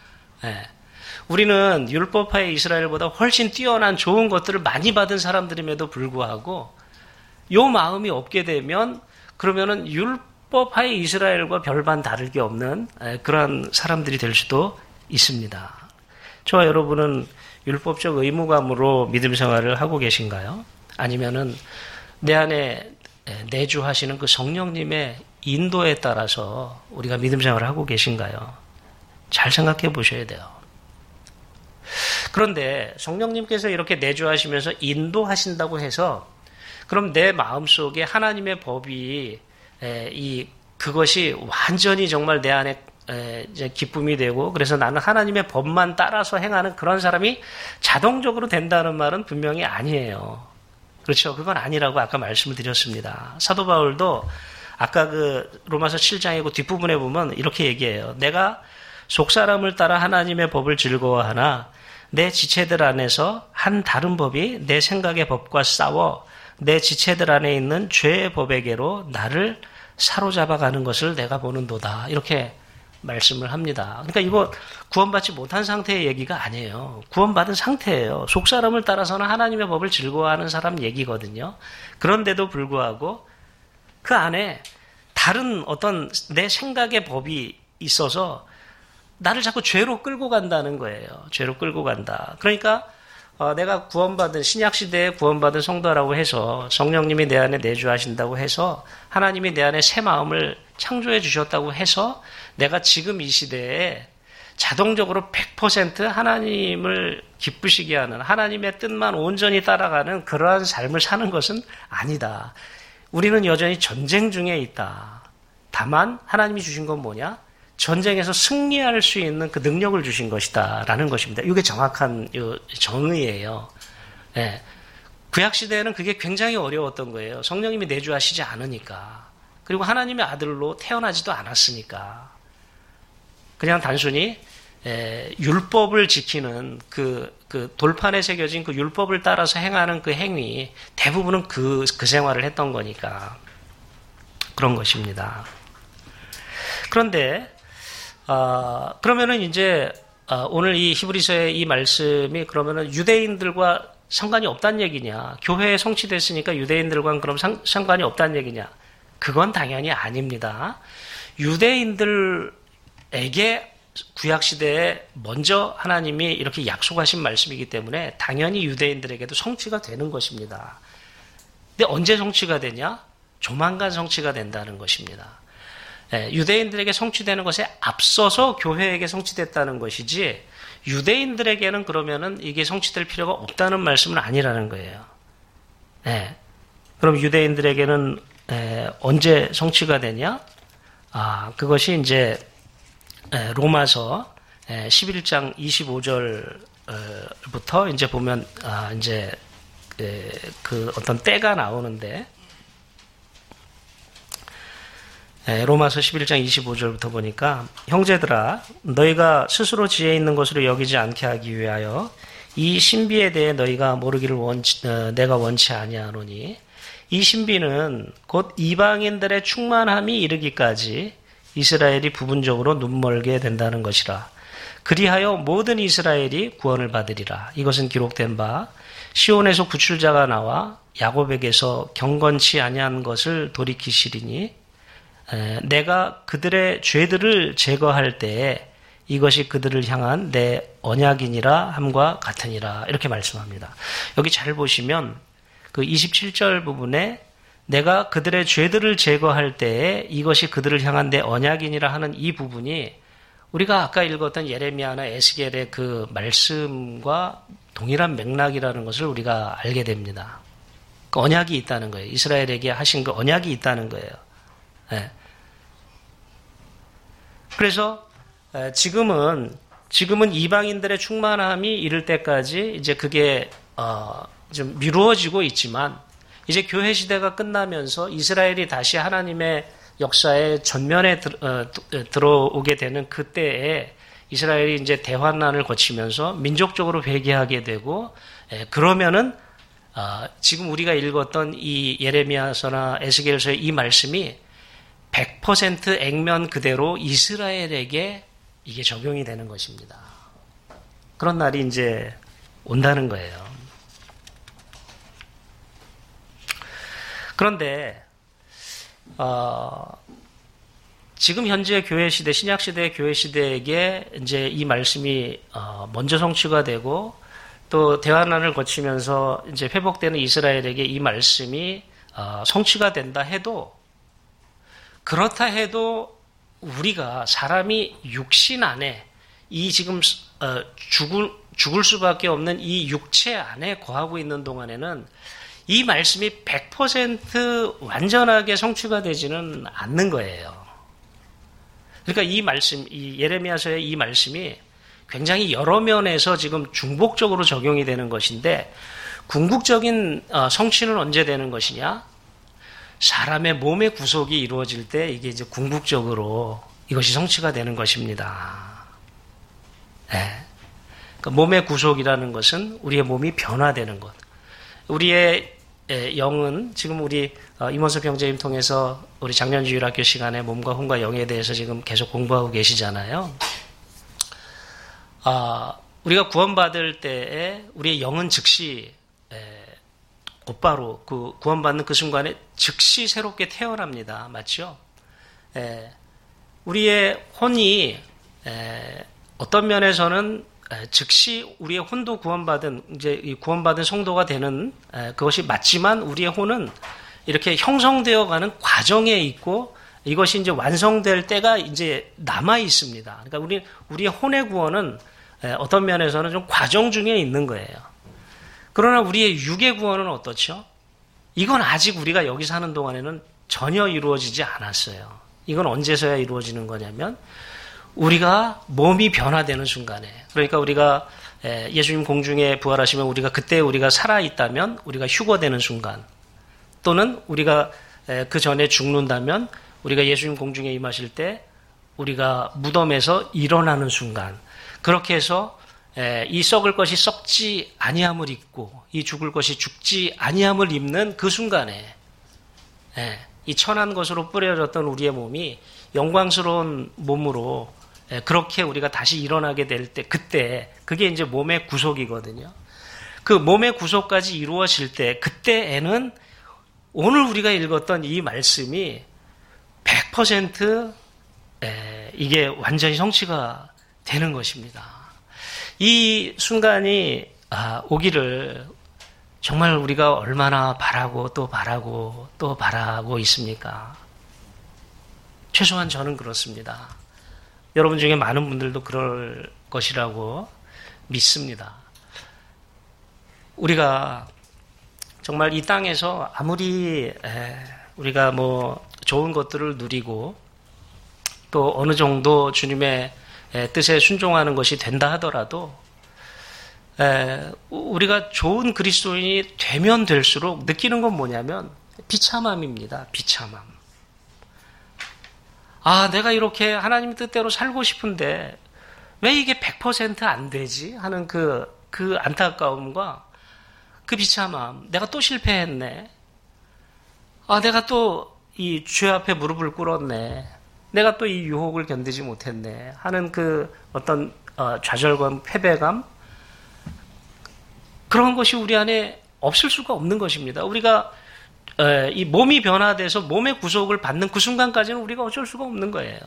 우리는 율법하에 이스라엘보다 훨씬 뛰어난 좋은 것들을 많이 받은 사람들임에도 불구하고 요 마음이 없게 되면 그러면은 율법하에 이스라엘과 별반 다를 게 없는 그러한 사람들이 될 수도 있습니다. 저와 여러분은 율법적 의무감으로 믿음 생활을 하고 계신가요? 아니면은 내 안에 내주하시는 그 성령님의 인도에 따라서 우리가 믿음 생활을 하고 계신가요? 잘 생각해 보셔야 돼요. 그런데 성령님께서 이렇게 내주하시면서 인도하신다고 해서 그럼 내 마음속에 하나님의 법이 그것이 완전히 정말 내 안에 이제 기쁨이 되고 그래서 나는 하나님의 법만 따라서 행하는 그런 사람이 자동적으로 된다는 말은 분명히 아니에요. 그렇죠. 그건 아니라고 아까 말씀을 드렸습니다. 사도 바울도 아까 그 로마서 7장의 그 뒷부분에 보면 이렇게 얘기해요. 내가 속사람을 따라 하나님의 법을 즐거워하나 내 지체들 안에서 한 다른 법이 내 생각의 법과 싸워 내 지체들 안에 있는 죄의 법에게로 나를 사로잡아가는 것을 내가 보는도다. 이렇게 말씀을 합니다. 그러니까 이거 구원받지 못한 상태의 얘기가 아니에요. 구원받은 상태예요. 속사람을 따라서는 하나님의 법을 즐거워하는 사람 얘기거든요. 그런데도 불구하고 그 안에 다른 어떤 내 생각의 법이 있어서 나를 자꾸 죄로 끌고 간다는 거예요. 죄로 끌고 간다. 그러니까 내가 구원받은 신약시대에 구원받은 성도라고 해서 성령님이 내 안에 내주하신다고 해서 하나님이 내 안에 새 마음을 창조해 주셨다고 해서 내가 지금 이 시대에 자동적으로 100% 하나님을 기쁘시게 하는 하나님의 뜻만 온전히 따라가는 그러한 삶을 사는 것은 아니다. 우리는 여전히 전쟁 중에 있다. 다만 하나님이 주신 건 뭐냐? 전쟁에서 승리할 수 있는 그 능력을 주신 것이다 라는 것입니다. 이게 정확한 정의예요. 네. 구약시대에는 그게 굉장히 어려웠던 거예요. 성령님이 내주하시지 않으니까. 그리고 하나님의 아들로 태어나지도 않았으니까. 그냥 단순히 율법을 지키는 그 돌판에 새겨진 그 율법을 따라서 행하는 그 행위 대부분은 그 생활을 했던 거니까 그런 것입니다. 그런데 그러면은 이제 오늘 이 히브리서의 이 말씀이 그러면은 유대인들과 상관이 없다는 얘기냐? 교회에 성취됐으니까 유대인들과는 그럼 상관이 없다는 얘기냐? 그건 당연히 아닙니다. 유대인들에게 구약시대에 먼저 하나님이 이렇게 약속하신 말씀이기 때문에 당연히 유대인들에게도 성취가 되는 것입니다. 근데 언제 성취가 되냐? 조만간 성취가 된다는 것입니다. 유대인들에게 성취되는 것에 앞서서 교회에게 성취됐다는 것이지 유대인들에게는 그러면은 이게 성취될 필요가 없다는 말씀은 아니라는 거예요. 그럼 유대인들에게는 언제 성취가 되냐? 그것이 이제 로마서 11장 25절부터 이제 보면 이제 그 어떤 때가 나오는데 로마서 11장 25절부터 보니까 형제들아 너희가 스스로 지혜 있는 것으로 여기지 않게 하기 위하여 이 신비에 대해 너희가 모르기를 내가 원치 아니하노니 이 신비는 곧 이방인들의 충만함이 이르기까지 이스라엘이 부분적으로 눈멀게 된다는 것이라. 그리하여 모든 이스라엘이 구원을 받으리라. 이것은 기록된 바 시온에서 구출자가 나와 야곱에게서 경건치 아니한 것을 돌이키시리니 내가 그들의 죄들을 제거할 때에 이것이 그들을 향한 내 언약이니라 함과 같으니라. 이렇게 말씀합니다. 여기 잘 보시면 그 27절 부분에 내가 그들의 죄들을 제거할 때에 이것이 그들을 향한 내 언약이니라 하는 이 부분이 우리가 아까 읽었던 예레미야나 에스겔의 그 말씀과 동일한 맥락이라는 것을 우리가 알게 됩니다. 그 언약이 있다는 거예요. 이스라엘에게 하신 그 언약이 있다는 거예요. 네. 그래서 지금은 이방인들의 충만함이 이를 때까지 이제 그게 좀 미루어지고 있지만 이제 교회 시대가 끝나면서 이스라엘이 다시 하나님의 역사의 전면에 들어오게 되는 그때에 이스라엘이 이제 대환난을 거치면서 민족적으로 회개하게 되고 그러면은 지금 우리가 읽었던 이 예레미야서나 에스겔서의 이 말씀이 100% 액면 그대로 이스라엘에게 이게 적용이 되는 것입니다. 그런 날이 이제 온다는 거예요. 그런데 지금 현재 교회 시대, 신약 시대의 교회 시대에게 이제 이 말씀이 먼저 성취가 되고 또 대환난을 거치면서 이제 회복되는 이스라엘에게 이 말씀이 성취가 된다 해도 그렇다 해도 우리가 사람이 육신 안에 이 지금 죽을 수밖에 없는 이 육체 안에 거하고 있는 동안에는 이 말씀이 100% 완전하게 성취가 되지는 않는 거예요. 그러니까 이 말씀, 이 예레미야서의 이 말씀이 굉장히 여러 면에서 지금 중복적으로 적용이 되는 것인데 궁극적인 성취는 언제 되는 것이냐? 사람의 몸의 구속이 이루어질 때 이게 이제 궁극적으로 이것이 성취가 되는 것입니다. 네. 그러니까 몸의 구속이라는 것은 우리의 몸이 변화되는 것. 우리의 영은 지금 우리 임원석 형제님 통해서 우리 작년 주일학교 시간에 몸과 혼과 영에 대해서 지금 계속 공부하고 계시잖아요. 우리가 구원받을 때에 우리의 영은 즉시 곧바로 그 구원받는 그 순간에 즉시 새롭게 태어납니다. 맞죠? 우리의 혼이 어떤 면에서는 즉시 우리의 혼도 구원받은 이제 이 구원받은 성도가 되는 그것이 맞지만 우리의 혼은 이렇게 형성되어가는 과정에 있고 이것이 이제 완성될 때가 이제 남아 있습니다. 그러니까 우리의 혼의 구원은 어떤 면에서는 좀 과정 중에 있는 거예요. 그러나 우리의 육의 구원은 어떻죠? 이건 아직 우리가 여기 사는 동안에는 전혀 이루어지지 않았어요. 이건 언제서야 이루어지는 거냐면 우리가 몸이 변화되는 순간에, 그러니까 우리가 예수님 공중에 부활하시면 우리가 그때 우리가 살아있다면 우리가 휴거되는 순간, 또는 우리가 그 전에 죽는다면 우리가 예수님 공중에 임하실 때 우리가 무덤에서 일어나는 순간, 그렇게 해서 이 썩을 것이 썩지 아니함을 입고 이 죽을 것이 죽지 아니함을 입는 그 순간에 이 천한 것으로 뿌려졌던 우리의 몸이 영광스러운 몸으로 그렇게 우리가 다시 일어나게 될 때, 그때 그게 이제 몸의 구속이거든요. 그 몸의 구속까지 이루어질 때, 그때에는 오늘 우리가 읽었던 이 말씀이 100% 이게 완전히 성취가 되는 것입니다. 이 순간이 오기를 정말 우리가 얼마나 바라고 또 바라고 또 바라고 있습니까? 최소한 저는 그렇습니다. 여러분 중에 많은 분들도 그럴 것이라고 믿습니다. 우리가 정말 이 땅에서 아무리 우리가 뭐 좋은 것들을 누리고 또 어느 정도 주님의 뜻에 순종하는 것이 된다 하더라도 우리가 좋은 그리스도인이 되면 될수록 느끼는 건 뭐냐면 비참함입니다. 비참함. 내가 이렇게 하나님 뜻대로 살고 싶은데 왜 이게 100% 안 되지? 하는 그 안타까움과 그 비참함. 내가 또 실패했네. 내가 또 이 죄 앞에 무릎을 꿇었네. 내가 또 이 유혹을 견디지 못했네. 하는 그 어떤 좌절감, 패배감, 그런 것이 우리 안에 없을 수가 없는 것입니다. 우리가 이 몸이 변화돼서 몸의 구속을 받는 그 순간까지는 우리가 어쩔 수가 없는 거예요.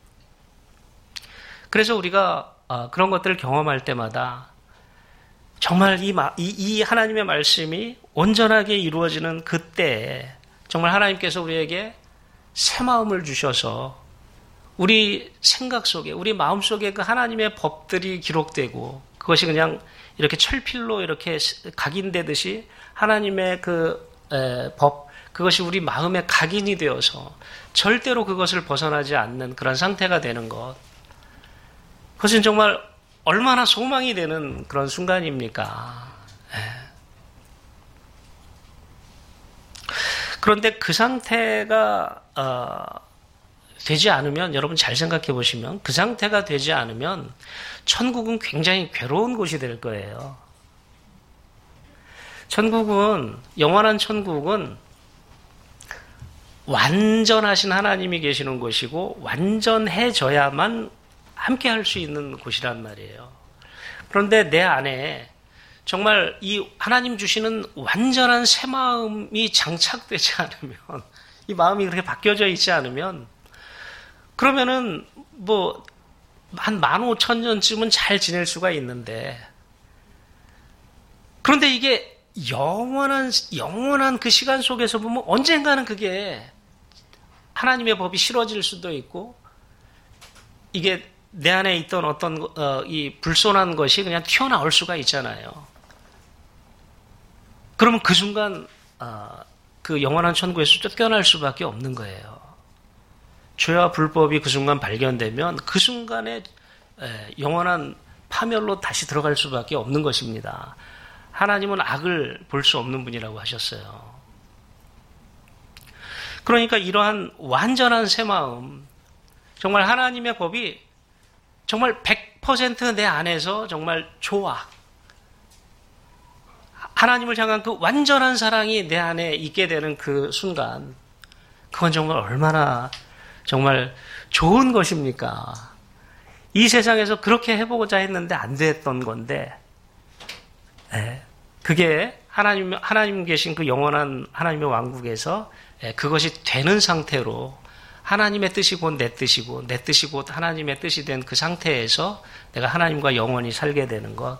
그래서 우리가 그런 것들을 경험할 때마다 정말 이 하나님의 말씀이 온전하게 이루어지는 그때에 정말 하나님께서 우리에게 새 마음을 주셔서 우리 생각 속에, 우리 마음 속에 그 하나님의 법들이 기록되고 그것이 그냥 이렇게 철필로 이렇게 각인되듯이 하나님의 그 법, 그것이 우리 마음에 각인이 되어서 절대로 그것을 벗어나지 않는 그런 상태가 되는 것. 그것은 정말 얼마나 소망이 되는 그런 순간입니까? 그런데 그 상태가 되지 않으면, 여러분 잘 생각해 보시면 그 상태가 되지 않으면 천국은 굉장히 괴로운 곳이 될 거예요. 천국은, 영원한 천국은 완전하신 하나님이 계시는 곳이고 완전해져야만 함께 할 수 있는 곳이란 말이에요. 그런데 내 안에 정말 이 하나님 주시는 완전한 새 마음이 장착되지 않으면, 이 마음이 그렇게 바뀌어져 있지 않으면, 그러면은 뭐 한 15,000년쯤은 잘 지낼 수가 있는데, 그런데 이게 영원한 그 시간 속에서 보면 언젠가는 그게 하나님의 법이 싫어질 수도 있고, 이게 내 안에 있던 어떤 이 불손한 것이 그냥 튀어나올 수가 있잖아요. 그러면 그 순간 그 영원한 천국에서 쫓겨날 수밖에 없는 거예요. 죄와 불법이 그 순간 발견되면 그 순간에 영원한 파멸로 다시 들어갈 수밖에 없는 것입니다. 하나님은 악을 볼 수 없는 분이라고 하셨어요. 그러니까 이러한 완전한 새 마음, 정말 하나님의 법이 정말 100% 내 안에서 정말 좋아. 하나님을 향한 그 완전한 사랑이 내 안에 있게 되는 그 순간, 그건 정말 얼마나 정말 좋은 것입니까? 이 세상에서 그렇게 해보고자 했는데 안 됐던 건데, 그게 하나님 계신 그 영원한 하나님의 왕국에서 그것이 되는 상태로, 하나님의 뜻이 곧 내 뜻이고 내 뜻이 곧 하나님의 뜻이 된 그 상태에서 내가 하나님과 영원히 살게 되는 것.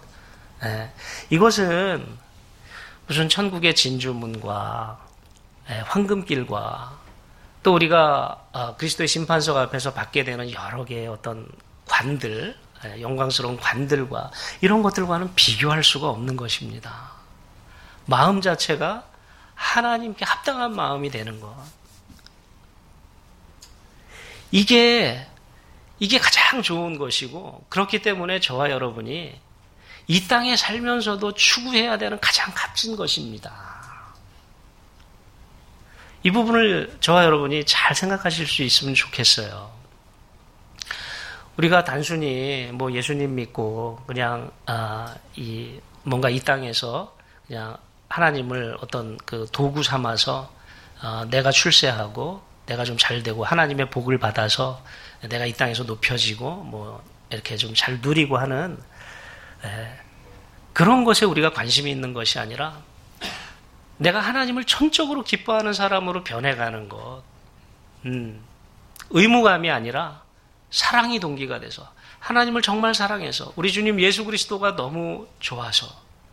이것은 무슨 천국의 진주문과 황금길과 또 우리가 그리스도의 심판석 앞에서 받게 되는 여러 개의 어떤 관들, 영광스러운 관들과 이런 것들과는 비교할 수가 없는 것입니다. 마음 자체가 하나님께 합당한 마음이 되는 것. 이게 가장 좋은 것이고, 그렇기 때문에 저와 여러분이 이 땅에 살면서도 추구해야 되는 가장 값진 것입니다. 이 부분을 저와 여러분이 잘 생각하실 수 있으면 좋겠어요. 우리가 단순히 뭐 예수님 믿고 그냥 뭔가 이 땅에서 그냥 하나님을 어떤 그 도구 삼아서 내가 출세하고 내가 좀 잘 되고 하나님의 복을 받아서 내가 이 땅에서 높여지고 뭐 이렇게 좀 잘 누리고 하는 그런 것에 우리가 관심이 있는 것이 아니라 내가 하나님을 전적으로 기뻐하는 사람으로 변해가는 것. 의무감이 아니라 사랑이 동기가 돼서 하나님을 정말 사랑해서 우리 주님 예수 그리스도가 너무 좋아서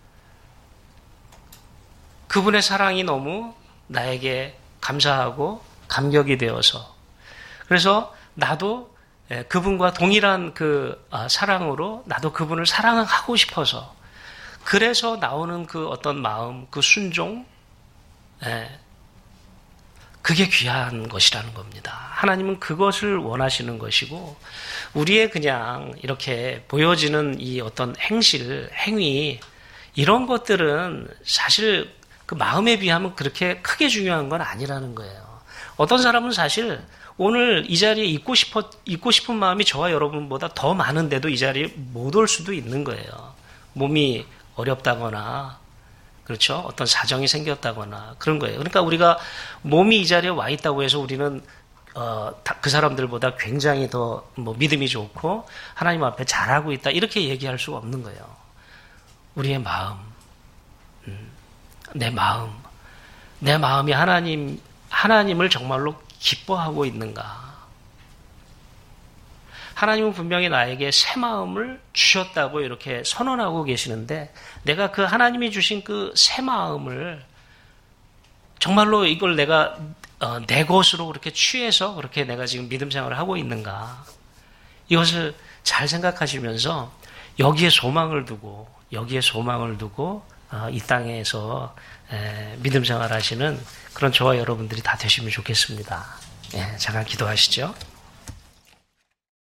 그분의 사랑이 너무 나에게 감사하고 감격이 되어서, 그래서 나도 그분과 동일한 그 사랑으로 나도 그분을 사랑하고 싶어서, 그래서 나오는 그 어떤 마음, 그 순종, 그게 귀한 것이라는 겁니다. 하나님은 그것을 원하시는 것이고, 우리의 그냥 이렇게 보여지는 이 어떤 행위, 이런 것들은 사실 그 마음에 비하면 그렇게 크게 중요한 건 아니라는 거예요. 어떤 사람은 사실 오늘 이 자리에 있고 싶은 마음이 저와 여러분보다 더 많은데도 이 자리에 못 올 수도 있는 거예요. 몸이 어렵다거나, 그렇죠? 어떤 사정이 생겼다거나 그런 거예요. 그러니까 우리가 몸이 이 자리에 와 있다고 해서 우리는 그 사람들보다 굉장히 더 믿음이 좋고 하나님 앞에 잘하고 있다 이렇게 얘기할 수가 없는 거예요. 우리의 마음, 내 마음이 하나님을 정말로 기뻐하고 있는가? 하나님은 분명히 나에게 새 마음을 주셨다고 이렇게 선언하고 계시는데 내가 그 하나님이 주신 그 새 마음을 정말로 이걸 내가 내 것으로 그렇게 취해서 그렇게 내가 지금 믿음 생활을 하고 있는가? 이것을 잘 생각하시면서 여기에 소망을 두고 이 땅에서 믿음 생활 하시는 그런 저와 여러분들이 다 되시면 좋겠습니다. 잠깐 기도하시죠.